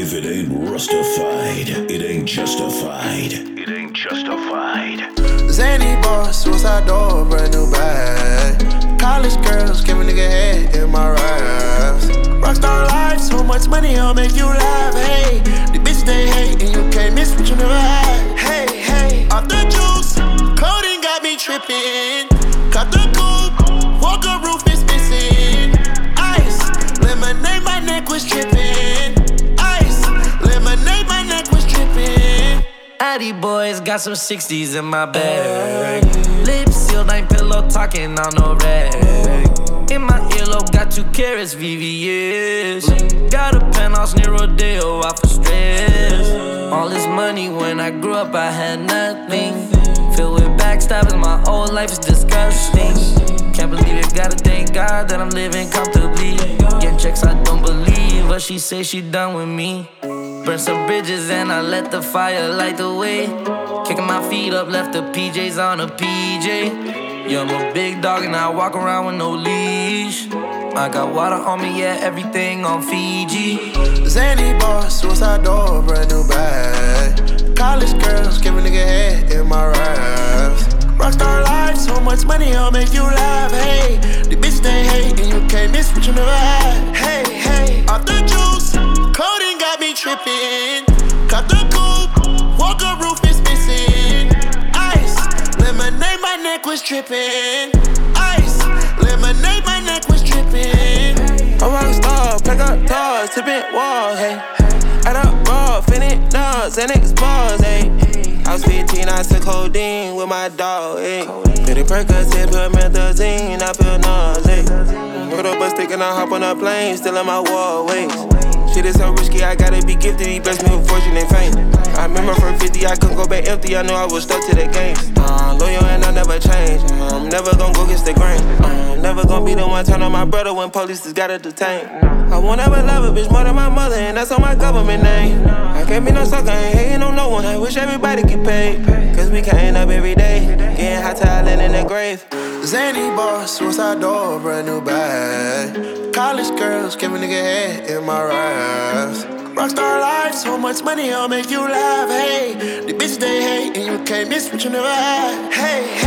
If it ain't rustified, it ain't justified. It ain't justified. Zany boss, suicide door, brand new bag. College girls, give a nigga head in my raps. Rockstar life, so much money, I'll make you laugh. Hey, the bitch they hate, and you can't miss what you never had. Hey, hey, off the juice, coding got me tripping. Cut the coupe, Walker roof is missing. Ice, lemonade, my neck was tripping. Ice, lemonade, my neck was tripping. Addy boys got some 60s in my bag. Lips sealed, ain't pillow talking on no rag. In my earlobe, got 2 carats, VVS. Got a penthouse near Rodeo, off of stress. All this money, when I grew up, I had nothing. Filled with backstabbing, my whole life is disgusting. Can't believe it, gotta thank God that I'm living comfortably. Getting checks, I don't believe, but she say she done with me. Burn some bridges and I let the fire light the way. Kicking my feet up, left the PJs on a PJ. Yeah, I'm a big dog and I walk around with no leash. I got water on me, yeah, everything on Fiji. Zany boss, suicide door, brand new bag. College girls, give a nigga head in my raps. Rockstar life, so much money, I'll make you laugh. Hey, the bitch they hate, and you can't miss what you never had. Hey, hey, off the juice, coding got me tripping. Cut the coupe, Walker roof is missing. Ice, lemonade, my neck was tripping. Ice, lemonade, my neck was tripping. A rockstar, pack up doors, tipping walls, hey. Add up raw, finish nuts, and expose, hey. I was 15, I took codeine with my dog, ayy. Did it Percocet, put methazine, I feel nauseous. Put up a stick and I hop on a plane, still in my wallways. Shit is so risky, I gotta be gifted, he blessed me with fortune and fame. I remember from 50, I couldn't go back empty, I knew I was stuck to the game. Loyal and I never change, I'm never gonna go against the grain. I'm never gonna be the one turn on my brother when police just gotta detain. I won't ever love a bitch more than my mother, and that's on my government name. I can't be no sucker, ain't hating on no one, I wish everybody get paid. Cause we can't up every day, getting hot talent in the grave. Zany boss, suicide door, brand new bag. College girls, give a nigga head in my raps. Rockstar life, so much money, I'll make you laugh. Hey, the bitch they hate, and you can't miss what you never had. Hey,